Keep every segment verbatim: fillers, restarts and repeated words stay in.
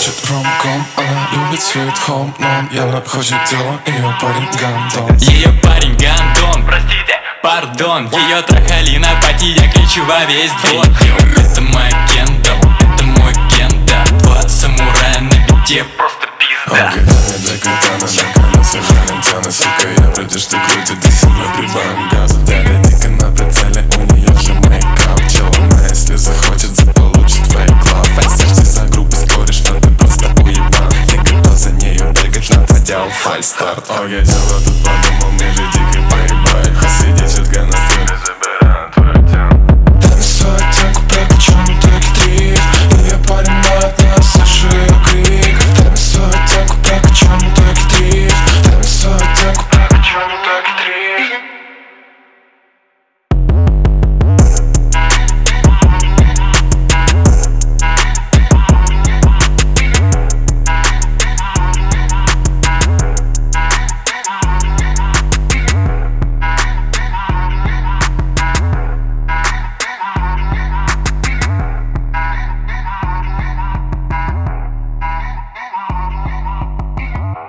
хочет ромком, она любит sweet home, но он явно хочет тело. Ее парень гандон. Ее парень гандон, простите, пардон. Ее трахали на пати, я кричу во весь двор. Это моя кенда, это мой кенда. Два самурая на бите, просто пизда. Окей, до катана, до колеса, Валентина. Сука, я вроде что крутит, ты со мной прибавим газа. Далее дико на прицеле, у нее же мейкап. Чел, она если захочет, заполучит твои клав. Сердце за группы скоришь, но ты просто уебан. Ты готов за нею бегать, надо фальстарт. Окей, дело тут подумал, мне же дико поебать. Посиди чутка на стуле, забираю твою тему. Танцуй оттенку, прокачанный треки трик. Ее парень мает нас, слышу ее крик. Танцуй оттенку, прокачанный треки трик. Танцуй оттенку, прокачанный треки трик.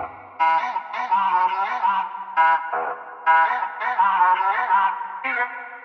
Yeah.